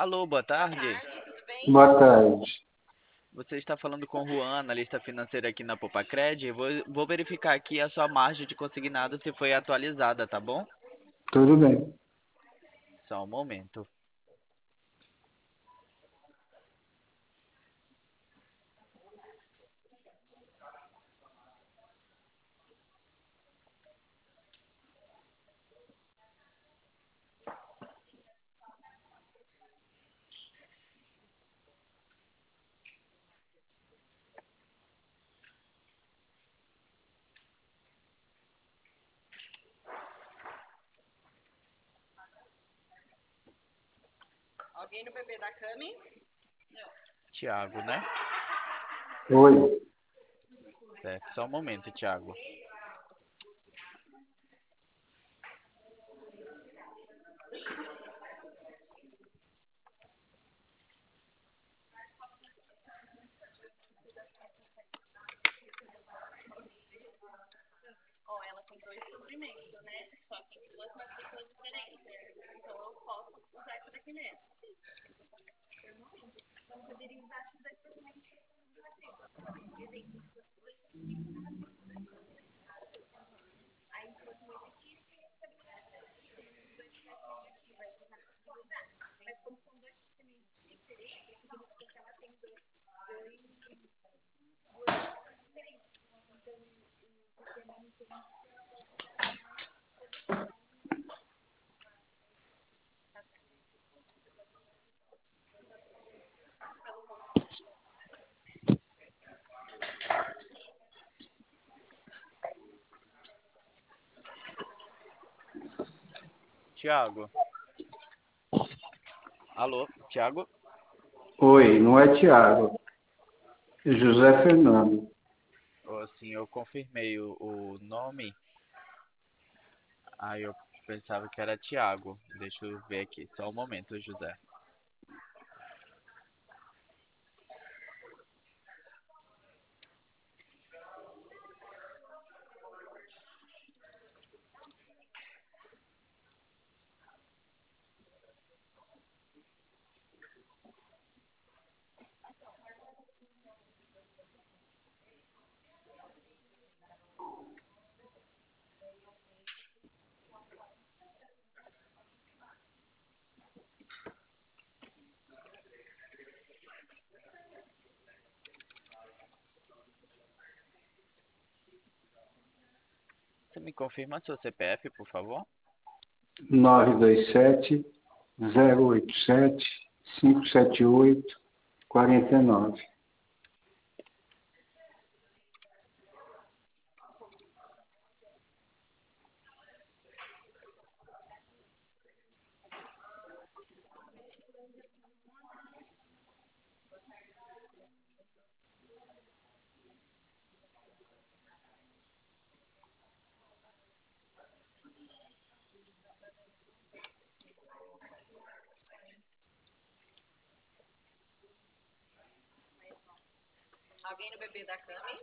Alô, boa Boa tarde. tarde, tudo bem? Boa tarde. Você está falando com o Juan, analista financeiro aqui na Popacred. Vou verificar aqui a sua margem de consignado se foi atualizada, tá bom? Tudo bem. Só um momento. Alguém no bebê da Cami? Tiago, né? Oi. Certo, só um momento, Tiago. Ó, ela tem dois suprimentos, né? Só que em duas matrículas diferentes. Então eu posso usar essa daqui mesmo. Então poderia usar esses dois suprimentos na matrícula. Exemplo, se fosse dois suprimentos na matrícula. Aí se fosse muito aqui, os dois suprimentos aqui, vai usar na possibilidade. Mas como são dois suprimentos diferentes, significa que ela tem duas matrículas diferentes. Então o sistema não tem Tiago. Alô, Tiago? Oi, não é Tiago. É José Fernando. Assim, eu confirmei o nome. Aí eu pensava que era Tiago. Deixa eu ver aqui, só um momento, José. Você me confirma seu CPF, por favor? 927-087-578-49. alguém no bebê da Cami?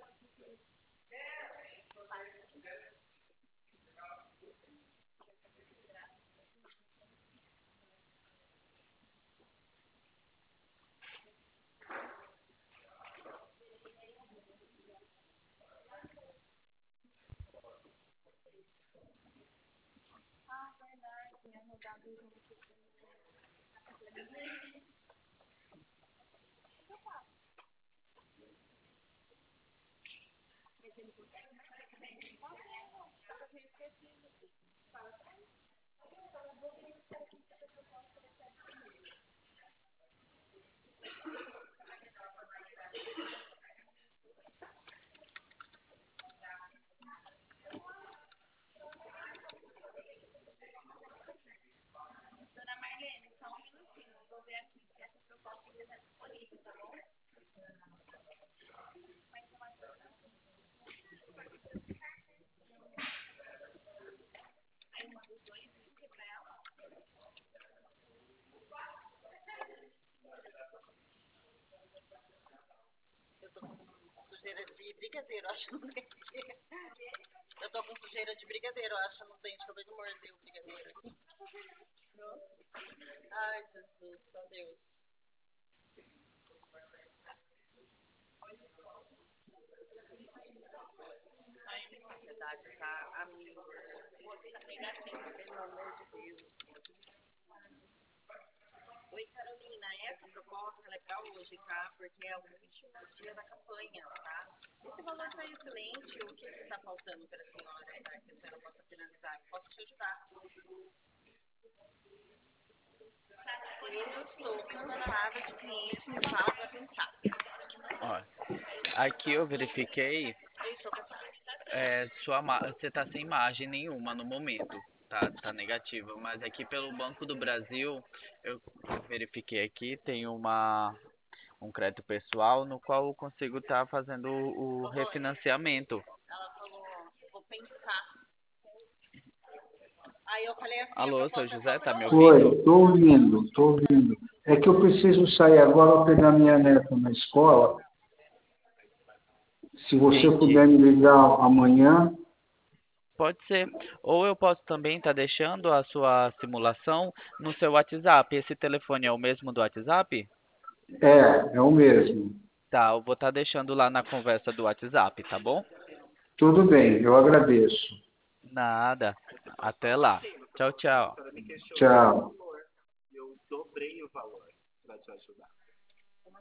Dona Marlene, só um minutinho. Vou ver aqui se essa proposta ainda está disponível, tá bom? Aí manda os dois links para ela. Eu tô com sujeira de brigadeiro, acho no dente. Eu tô com sujeira de brigadeiro, acho no dente. Acabei de morder o brigadeiro aqui. Ai, Jesus, só Deus. Deus. Ai, minha ansiedade tá a mil. Tá negativa, pelo amor de Deus. Oi, Carolina, essa proposta é legal hoje, tá? Porque é o último dia da campanha, tá? Esse valor está excelente. O que está faltando para a senhora, para que a senhora possa finalizar? Eu posso te ajudar. Eu estou cansada de clientes que falam para pensar. Ó, aqui eu verifiquei, Eu estou cansada. você tá sem margem nenhuma no momento, tá negativa, mas aqui pelo Banco do Brasil, eu verifiquei aqui, tem um crédito pessoal no qual eu consigo estar fazendo o Ô, Rony, refinanciamento. ela falou, vou pensar. Aí eu falei assim, a Alô, seu proposta é só José, tá para me Oi, ouvindo? hoje. estou ouvindo, estou ouvindo. É que eu preciso sair agora para pegar minha neta na escola. Se você Entendi. puder me ligar amanhã, Pode ser. Ou eu posso também estar deixando a sua simulação no seu WhatsApp. Esse telefone é o mesmo do WhatsApp? é o mesmo. Tá, eu vou estar deixando lá na conversa do WhatsApp, tá bom? Tudo bem, eu agradeço. Nada. Até lá. Tchau, tchau. Tchau.